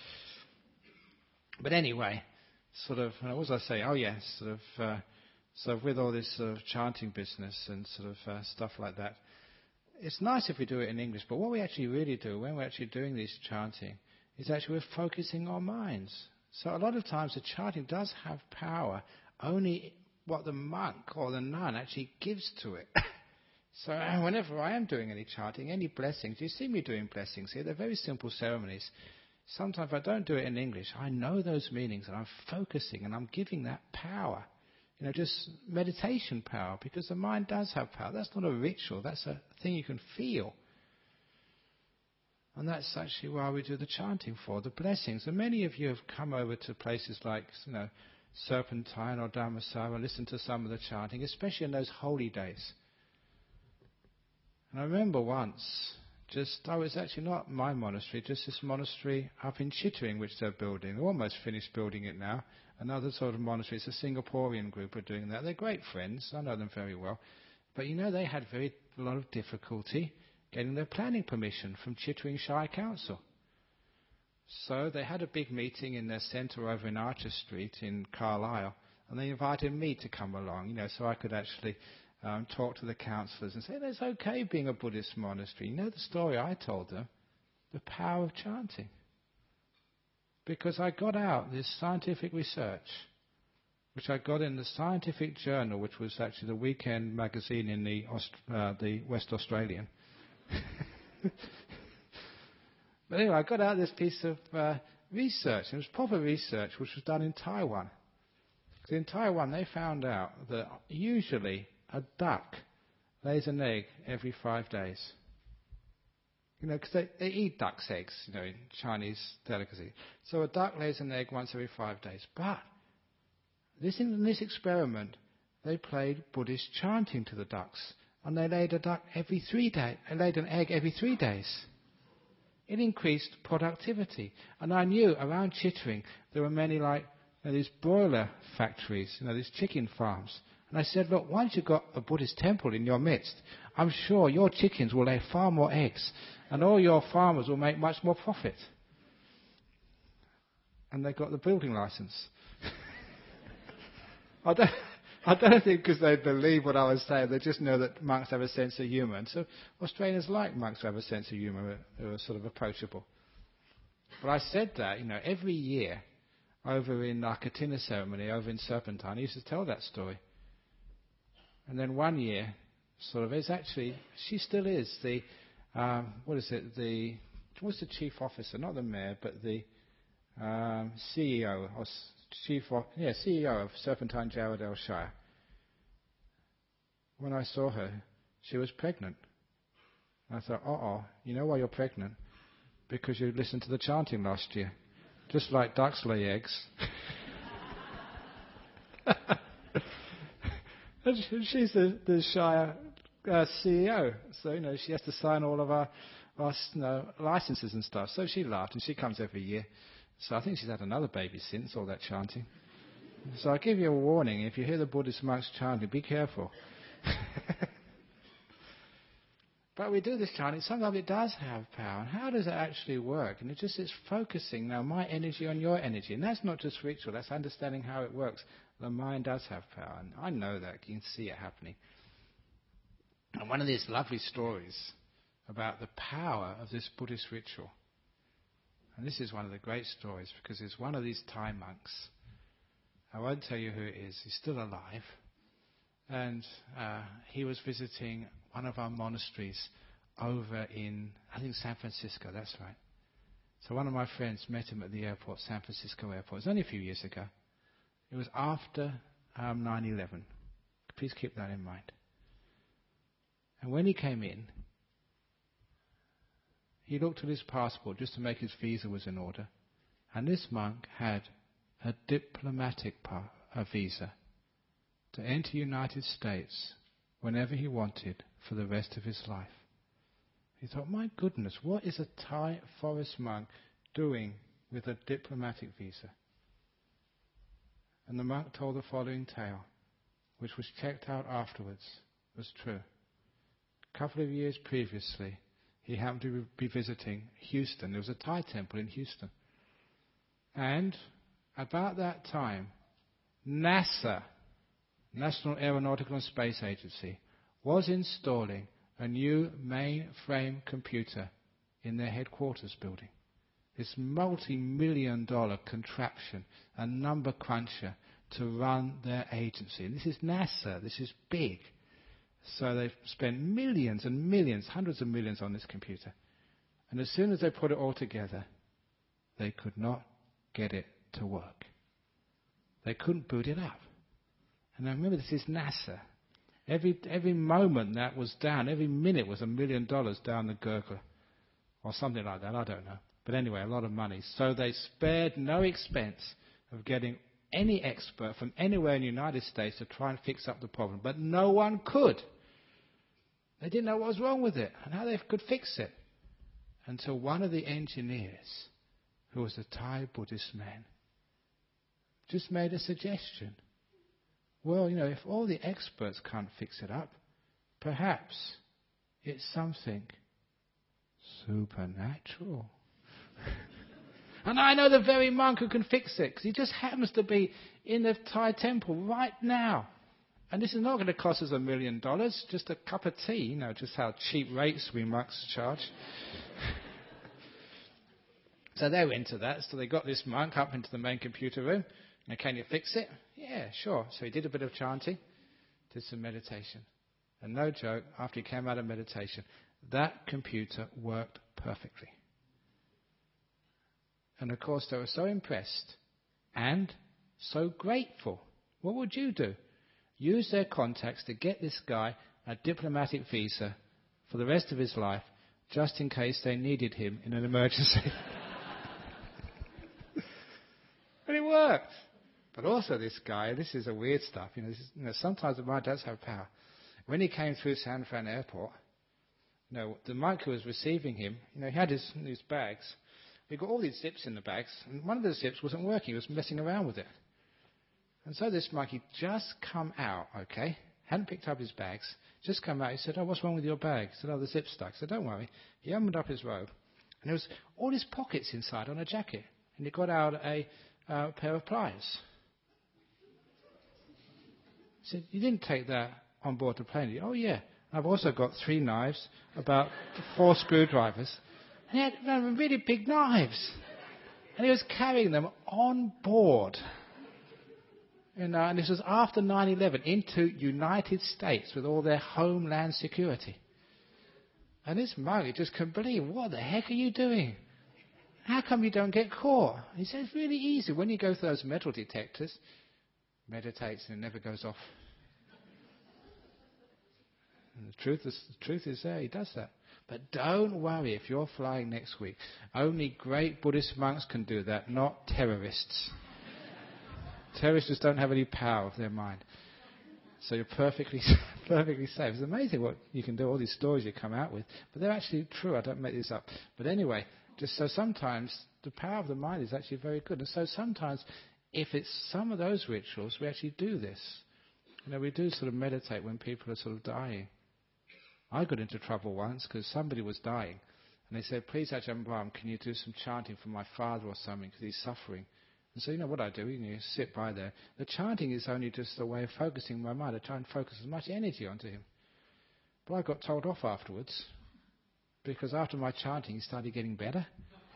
But anyway, what was I saying? Oh, yes, so with all this sort of chanting business and stuff like that, it's nice if we do it in English, but what we actually really do when we're actually doing this chanting is actually we're focusing our minds. So a lot of times the chanting does have power, only what the monk or the nun actually gives to it. So whenever I am doing any chanting, any blessings, you see me doing blessings here, they're very simple ceremonies. Sometimes if I don't do it in English, I know those meanings and I'm focusing and I'm giving that power. Just meditation power, because the mind does have power. That's not a ritual, that's a thing you can feel. And that's actually why we do the chanting for, the blessings. And many of you have come over to places like, Serpentine or Dhammasara, listen to some of the chanting, especially in those holy days. And I remember once, I was actually not my monastery, just this monastery up in Chittering which they're building. They're almost finished building it now. Another sort of monastery, it's a Singaporean group are doing that. They're great friends, I know them very well. But they had a lot of difficulty getting their planning permission from Chittering Shire Council. So they had a big meeting in their centre over in Archer Street in Carlisle, and they invited me to come along, so I could actually talk to the councillors and say, it's okay being a Buddhist monastery. You know the story I told them? The power of chanting. Because I got out this scientific research, which I got in the Scientific Journal, which was actually the weekend magazine in the West Australian. But anyway, I got out this piece of research. It was proper research, which was done in Taiwan. Because in Taiwan, they found out that usually a duck lays an egg every 5 days. Because they eat duck's eggs, in Chinese delicacy. So a duck lays an egg once every 5 days. But in this experiment, they played Buddhist chanting to the ducks. And they laid an egg every 3 days. It increased productivity. And I knew around Chittering there were many these broiler factories, these chicken farms. And I said, look, once you've got a Buddhist temple in your midst, I'm sure your chickens will lay far more eggs and all your farmers will make much more profit. And they got the building license. I don't think because they believe what I was saying, they just know that monks have a sense of humour. And so Australians like monks who have a sense of humour, who are sort of approachable. But I said that, every year over in our Katina ceremony, over in Serpentine, I used to tell that story. And then one year, she still is the, what's the chief officer, not the mayor, but the CEO, CEO of Serpentine Jarrahdale Shire. When I saw her, she was pregnant. I thought, you know why you're pregnant? Because you listened to the chanting last year. Just like ducks lay eggs. She's the Shire CEO, so she has to sign all of our licenses and stuff. So she laughed, and she comes every year. So I think she's had another baby since all that chanting. So I give you a warning: if you hear the Buddhist monks chanting, be careful. But we do this chanting. Sometimes it does have power. And how does it actually work? And it's focusing now my energy on your energy, and that's not just ritual. That's understanding how it works. The mind does have power, and I know that. You can see it happening. And one of these lovely stories about the power of this Buddhist ritual, and this is one of the great stories because it's one of these Thai monks. I won't tell you who it is. He's still alive. And he was visiting one of our monasteries over in, I think, San Francisco. That's right. So one of my friends met him at the airport, San Francisco airport. It was only a few years ago. It was after 9/11. Please keep that in mind. And when he came in, he looked at his passport just to make his visa was in order. And this monk had a diplomatic visa to enter the United States whenever he wanted for the rest of his life. He thought, my goodness, what is a Thai forest monk doing with a diplomatic visa? And the monk told the following tale, which was checked out afterwards, was true. A couple of years previously, he happened to be visiting Houston. There was a Thai temple in Houston. And about that time, NASA, National Aeronautical and Space Agency, was installing a new mainframe computer in their headquarters building. This multi-million-dollar contraption, a number cruncher to run their agency. And this is NASA. This is big. So they've spent millions and millions, hundreds of millions on this computer. And as soon as they put it all together, they could not get it to work. They couldn't boot it up. And I remember this is NASA. Every moment that was down, every minute was $1 million down the gurgler. Or something like that, I don't know. But anyway, a lot of money. So they spared no expense of getting any expert from anywhere in the United States to try and fix up the problem. But no one could. They didn't know what was wrong with it and how they could fix it. Until one of the engineers, who was a Thai Buddhist man, just made a suggestion. Well, if all the experts can't fix it up, perhaps it's something supernatural. And I know the very monk who can fix it, because he just happens to be in the Thai temple right now. And this is not going to cost us $1 million, just a cup of tea, just how cheap rates we monks charge. So they were into that. So they got this monk up into the main computer room. Now, can you fix it? Yeah, sure. So he did a bit of chanting, did some meditation. And no joke, after he came out of meditation, that computer worked perfectly. And of course, they were so impressed and so grateful. What would you do? Use their contacts to get this guy a diplomatic visa for the rest of his life, just in case they needed him in an emergency. But it worked. But also this guy, this is a weird stuff. Sometimes the mind does have power. When he came through San Fran Airport, the monk who was receiving him, he had his bags. We got all these zips in the bags, and one of the zips wasn't working. He was messing around with it. And so this monkey just come out, okay? Hadn't picked up his bags. Just come out. He said, what's wrong with your bag? He said, the zip's stuck. I said, don't worry. He opened up his robe, and there was all his pockets inside on a jacket. And he got out a pair of pliers. He said, you didn't take that on board the plane, did you? Oh, yeah. I've also got 3 knives, about 4 screwdrivers. And he had really big knives. And he was carrying them on board. And this was after 9/11 into United States with all their homeland security. And this monk just couldn't believe, what the heck are you doing? How come you don't get caught? He said, it's really easy. When you go through those metal detectors, meditates and it never goes off. And the truth is there, he does that. But don't worry if you're flying next week. Only great Buddhist monks can do that, not terrorists. Terrorists just don't have any power of their mind. So you're perfectly safe. It's amazing what you can do, all these stories you come out with. But they're actually true. I don't make this up. But anyway, just so sometimes the power of the mind is actually very good. And so sometimes if it's some of those rituals, we actually do this. We do sort of meditate when people are sort of dying. I got into trouble once because somebody was dying. And they said, please, Ajahn Brahm, can you do some chanting for my father or something because he's suffering? And so what I do, you sit by there. The chanting is only just a way of focusing my mind. I try and focus as much energy onto him. But I got told off afterwards because after my chanting, he started getting better.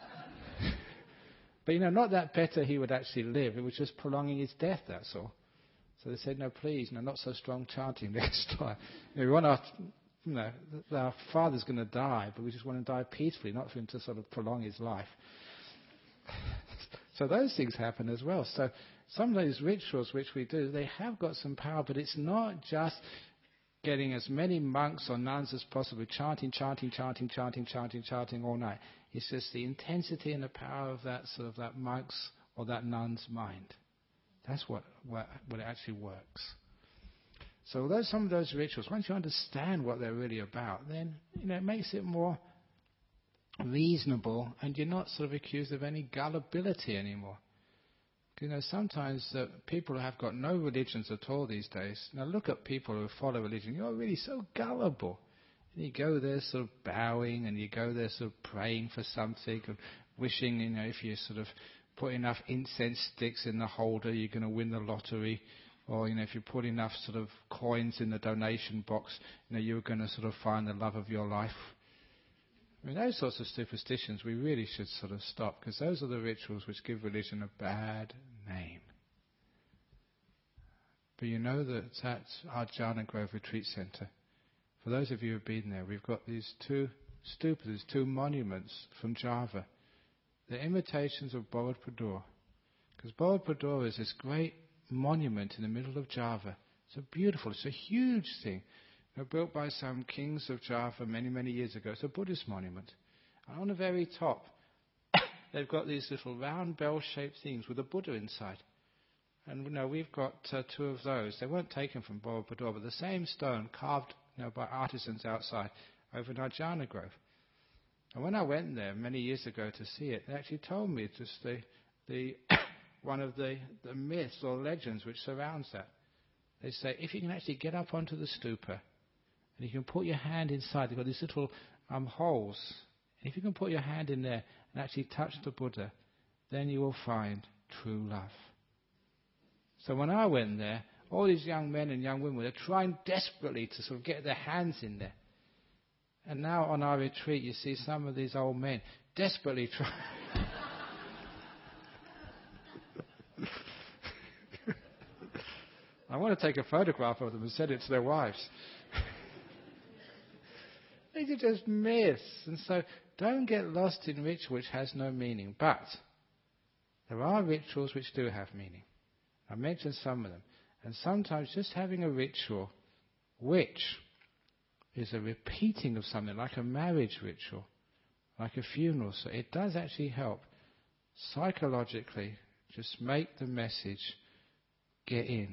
But not that better he would actually live. It was just prolonging his death, that's all. So they said, no, please, not so strong chanting next time. We want our father's going to die, but we just want to die peacefully, not for him to sort of prolong his life. So those things happen as well. So some of those rituals which we do, they have got some power, but it's not just getting as many monks or nuns as possible chanting all night. It's just the intensity and the power of that sort of that monk's or that nun's mind. That's what it actually works. So some of those rituals, once you understand what they're really about, then it makes it more reasonable, and you're not sort of accused of any gullibility anymore. Sometimes people have got no religions at all these days. Now look at people who follow religion. You're really so gullible. And you go there sort of bowing, and you go there sort of praying for something, and wishing, if you sort of put enough incense sticks in the holder, you're going to win the lottery. Or, if you put enough sort of coins in the donation box, you're going to sort of find the love of your life. Those sorts of superstitions we really should sort of stop, because those are the rituals which give religion a bad name. But that at our Jhana Grove Retreat Centre, for those of you who've been there, we've got these 2 stupas, these 2 monuments from Java. They're imitations of Borobudur. Because Borobudur is this great monument in the middle of Java. It's it's a huge thing. Built by some kings of Java many, many years ago. It's a Buddhist monument. And on the very top, they've got these little round bell-shaped things with a Buddha inside. And we've got 2 of those. They weren't taken from Borobudur, but the same stone carved by artisans outside over Narjana Grove. And when I went there many years ago to see it, they actually told me just the one of the myths or legends which surrounds that. They say if you can actually get up onto the stupa and you can put your hand inside, they've got these little holes. And if you can put your hand in there and actually touch the Buddha, then you will find true love. So when I went there, all these young men and young women were trying desperately to sort of get their hands in there. And now on our retreat, you see some of these old men desperately trying. I want to take a photograph of them and send it to their wives. These are just myths. And so don't get lost in ritual which has no meaning. But there are rituals which do have meaning. I mentioned some of them. And sometimes just having a ritual which is a repeating of something, like a marriage ritual, like a funeral, so it does actually help psychologically just make the message get in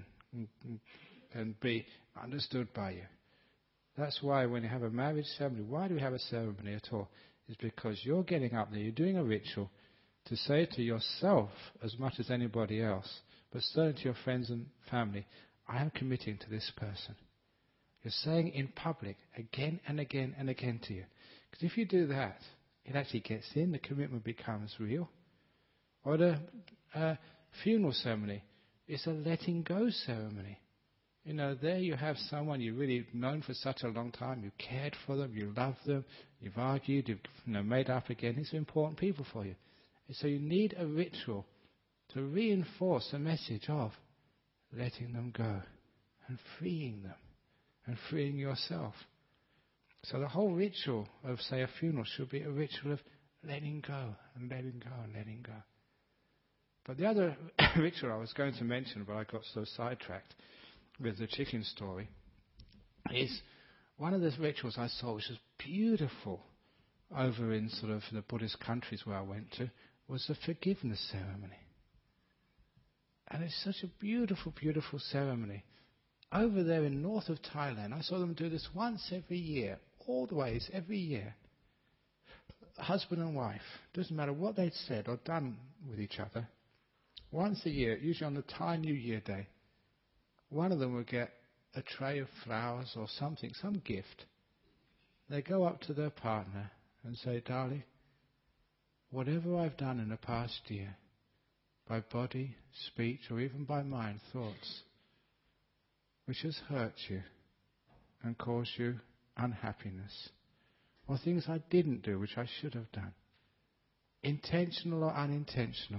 and be understood by you. That's why when you have a marriage ceremony, why do we have a ceremony at all? It's because you're getting up there, you're doing a ritual to say to yourself as much as anybody else, but certainly to your friends and family, I am committing to this person. You're saying in public again and again and again to you. Because if you do that, it actually gets in, the commitment becomes real. Or the funeral ceremony is a letting go ceremony. There you have someone you've really known for such a long time, you cared for them, you love them, you've argued, you've made up again. These are important people for you. And so you need a ritual to reinforce the message of letting them go and freeing them and freeing yourself. So the whole ritual of, say, a funeral should be a ritual of letting go and letting go and letting go. But the other ritual I was going to mention, but I got so sidetracked with the chicken story, is one of the rituals I saw which was beautiful over in sort of the Buddhist countries where I went to, was the forgiveness ceremony. And it's such a beautiful, beautiful ceremony. Over there in north of Thailand, I saw them do this once every year, all the ways, every year. Husband and wife, doesn't matter what they'd said or done with each other, once a year, usually on the Thai New Year day, one of them would get a tray of flowers or something, some gift. They go up to their partner and say, darling, whatever I've done in the past year, by body, speech, or even by mind, thoughts, which has hurt you and caused you unhappiness, or things I didn't do which I should have done, intentional or unintentional,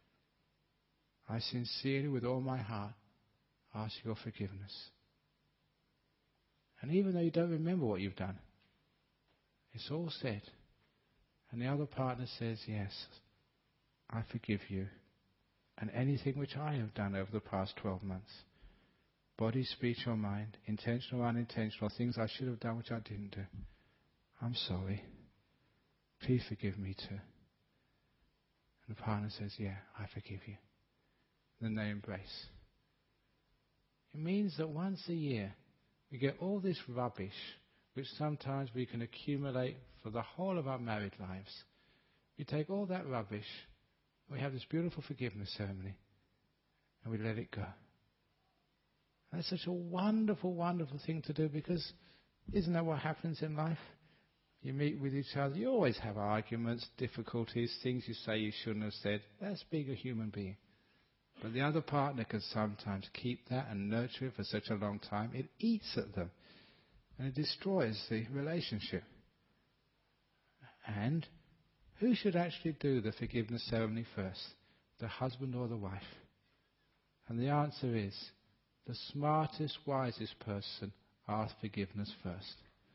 I sincerely, with all my heart, ask your forgiveness. And even though you don't remember what you've done, it's all said. And the other partner says, yes, I forgive you. And anything which I have done over the past 12 months, body, speech or mind, intentional or unintentional, things I should have done which I didn't do, I'm sorry. Please forgive me too. And the partner says, yeah, I forgive you. Then they embrace. It means that once a year we get all this rubbish which sometimes we can accumulate for the whole of our married lives. We take all that rubbish, we have this beautiful forgiveness ceremony, and we let it go. That's such a wonderful, wonderful thing to do, because isn't that what happens in life? You meet with each other, you always have arguments, difficulties, things you say you shouldn't have said. That's being a human being. But the other partner can sometimes keep that and nurture it for such a long time. It eats at them and it destroys the relationship. And who should actually do the forgiveness ceremony first? The husband or the wife? And the answer is, the smartest, wisest person asks forgiveness first.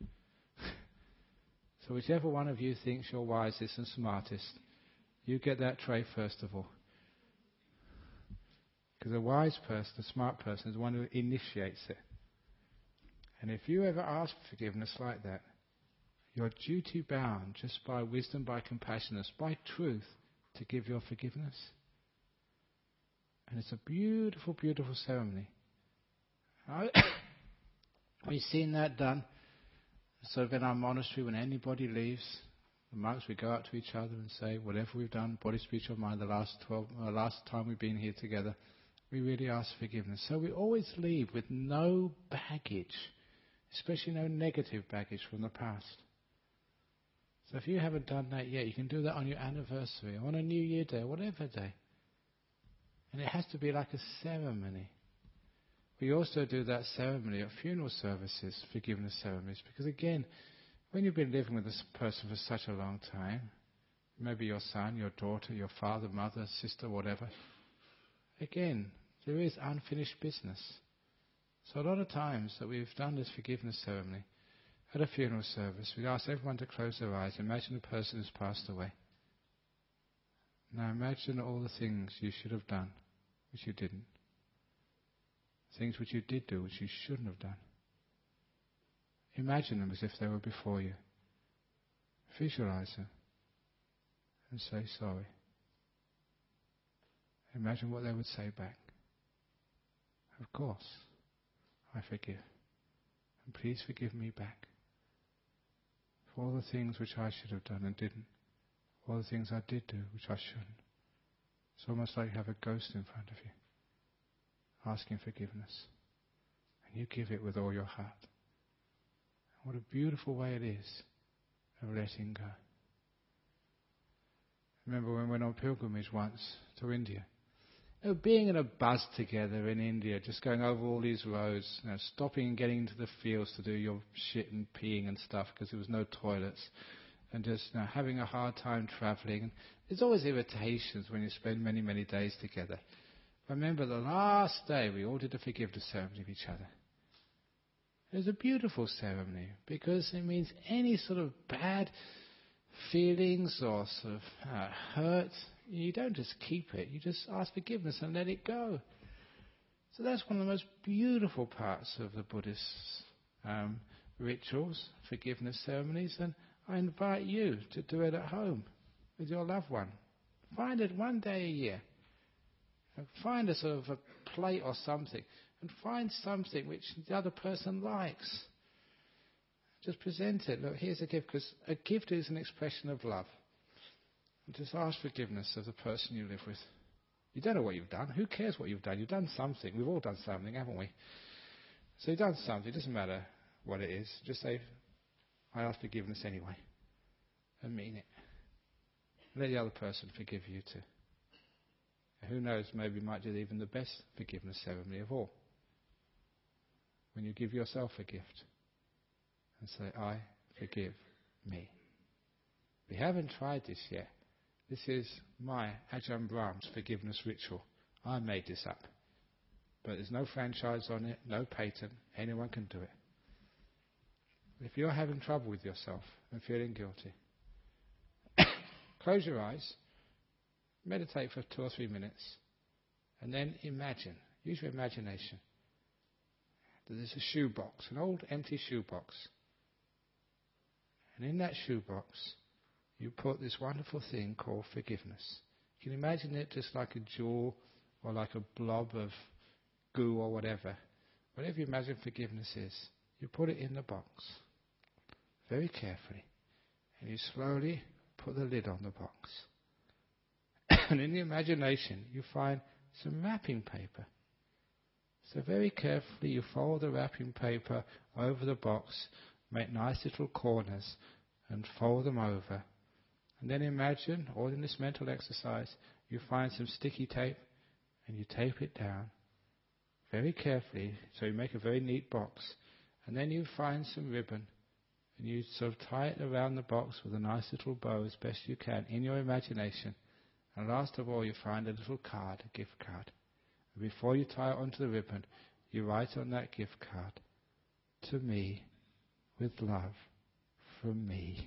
So whichever one of you thinks you're wisest and smartest, you get that tray first of all. Because a wise person, a smart person, is the one who initiates it. And if you ever ask for forgiveness like that, you're duty bound, just by wisdom, by compassion, by truth, to give your forgiveness. And it's a beautiful, beautiful ceremony. We've seen that done. So in our monastery, when anybody leaves, the monks, we go out to each other and say, whatever we've done, body, speech or mind, the last time we've been here together, we really ask forgiveness. So we always leave with no baggage, especially no negative baggage from the past. So if you haven't done that yet, you can do that on your anniversary, on a New Year day, whatever day. And it has to be like a ceremony. We also do that ceremony at funeral services, forgiveness ceremonies, because again, when you've been living with this person for such a long time, maybe your son, your daughter, your father, mother, sister, whatever, again, there is unfinished business. So a lot of times that we've done this forgiveness ceremony at a funeral service, we ask everyone to close their eyes. Imagine the person who's passed away. Now imagine all the things you should have done, which you didn't. Things which you did do, which you shouldn't have done. Imagine them as if they were before you. Visualize them and say sorry. Imagine what they would say back. Of course, I forgive. And please forgive me back for all the things which I should have done and didn't. All the things I did do which I shouldn't. It's almost like you have a ghost in front of you, asking forgiveness. And you give it with all your heart. What a beautiful way it is of letting go. Remember when we went on pilgrimage once to India. Being in a bus together in India, just going over all these roads, stopping and getting into the fields to do your shit and peeing and stuff because there was no toilets, and just having a hard time travelling. And there's always irritations when you spend many, many days together. Remember the last day we all did a forgiveness ceremony of each other. It was a beautiful ceremony because it means any sort of bad feelings or sort of hurt, you don't just keep it, you just ask forgiveness and let it go. So that's one of the most beautiful parts of the Buddhist rituals, forgiveness ceremonies, and I invite you to do it at home with your loved one. Find it one day a year. Find a sort of a plate or something, and find something which the other person likes. Just present it. Look, here's a gift, because a gift is an expression of love. And just ask forgiveness of the person you live with. You don't know what you've done. Who cares what you've done? You've done something. We've all done something, haven't we? So you've done something. It doesn't matter what it is. Just say, I ask forgiveness anyway. And mean it. Let the other person forgive you too. Who knows, maybe you might do even the best forgiveness ceremony of all. When you give yourself a gift and say, I forgive me. We haven't tried this yet. This is my Ajahn Brahm's forgiveness ritual. I made this up. But there's no franchise on it, no patent. Anyone can do it. If you're having trouble with yourself and feeling guilty, close your eyes. Meditate for 2 or 3 minutes and then imagine, use your imagination, that there's a shoebox, an old empty shoebox. And in that shoebox you put this wonderful thing called forgiveness. You can imagine it just like a jewel or like a blob of goo or whatever. Whatever you imagine forgiveness is, you put it in the box very carefully and you slowly put the lid on the box. And in the imagination, you find some wrapping paper. So very carefully, you fold the wrapping paper over the box, make nice little corners, and fold them over. And then imagine, all in this mental exercise, you find some sticky tape, and you tape it down very carefully, so you make a very neat box. And then you find some ribbon, and you sort of tie it around the box with a nice little bow as best you can in your imagination. And last of all, you find a little card, a gift card. And before you tie it onto the ribbon, you write on that gift card, to me, with love, from me.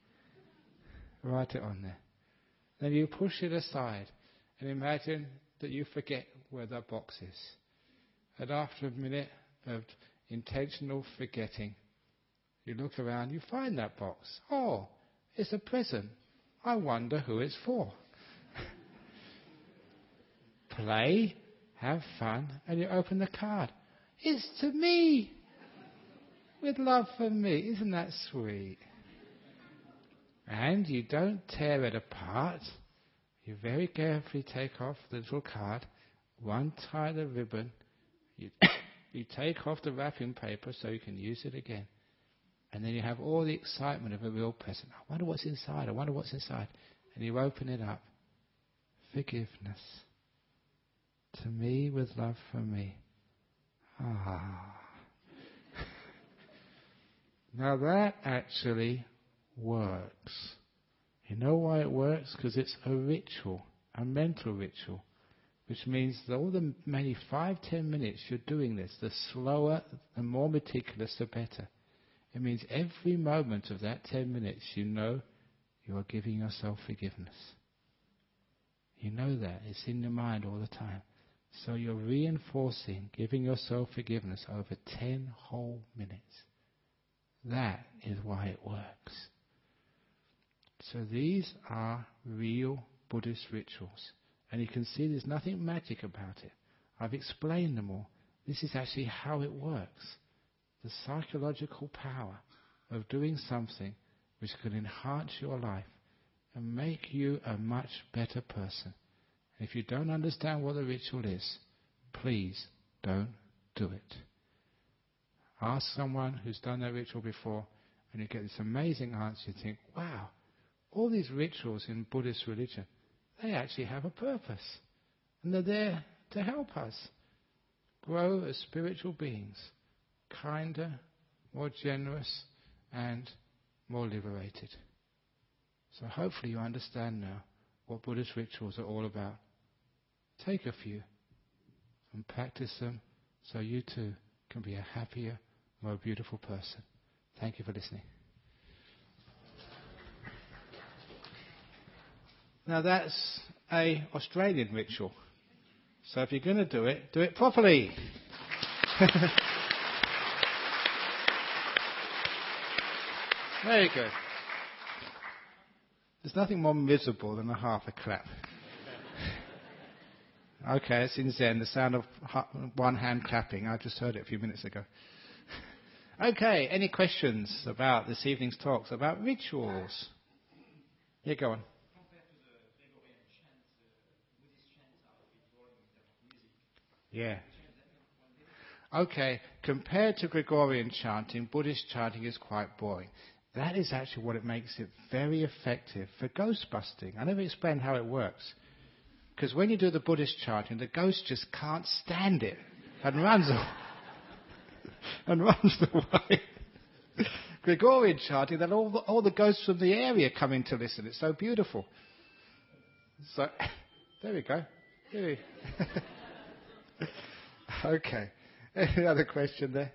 Write it on there. Then you push it aside and imagine that you forget where that box is. And after a minute of intentional forgetting, you look around, you find that box. Oh, it's a present. I wonder who it's for. Play have fun, and you open the card. It's to me, with love for me. Isn't that sweet? And you don't tear it apart. You very carefully take off the little card, one tie the ribbon, you take off the wrapping paper so you can use it again. And then you have all the excitement of a real present. I wonder what's inside. I wonder what's inside. And you open it up. Forgiveness. To me with love for me. Ah. Now that actually works. You know why it works? Because it's a ritual, a mental ritual. Which means that all the maybe 5-10 minutes you're doing this, the slower, the more meticulous, the better. It means every moment of that 10 minutes you know you are giving yourself forgiveness. You know that. It's in your mind all the time. So you're reinforcing giving yourself forgiveness over 10 whole minutes. That is why it works. So these are real Buddhist rituals. And you can see there's nothing magic about it. I've explained them all. This is actually how it works. The psychological power of doing something which can enhance your life and make you a much better person. And if you don't understand what the ritual is, please don't do it. Ask someone who's done that ritual before and you get this amazing answer. You think, wow, all these rituals in Buddhist religion, they actually have a purpose. And they're there to help us grow as spiritual beings, kinder, more generous, and more liberated. So hopefully you understand now what Buddhist rituals are all about. Take a few and practice them so you too can be a happier, more beautiful person. Thank you for listening. Now that's an Australian ritual. So if you're going to do it properly. There you go. There's nothing more miserable than a half a clap. Okay, it's in Zen, the sound of one hand clapping. I just heard it a few minutes ago. Okay, any questions about this evening's talks, about rituals? Yeah, go on. Yeah. Okay, compared to Gregorian chanting, Buddhist chanting is quite boring. That is actually what it makes it very effective for ghost busting. I never explained how it works. Because when you do the Buddhist chanting, the ghost just can't stand it and runs away. Gregorian chanting, then all the ghosts from the area come in to listen. It's so beautiful. So, there we go. Okay. Any other question there?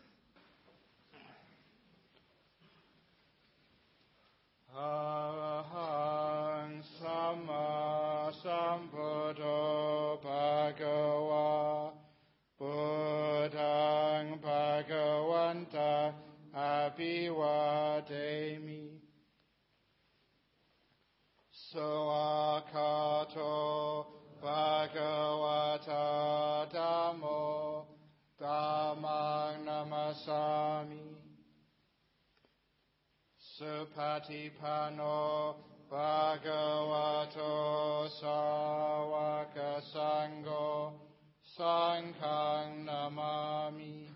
Arahang Sama Sambuddho Bhagava Buddhang Bhagavanta Abhivademi Soakato Bhagavata Dhammo Dhammang Namasami Supatipano Bhagavato Sāvaka Sangho Sanghang Namami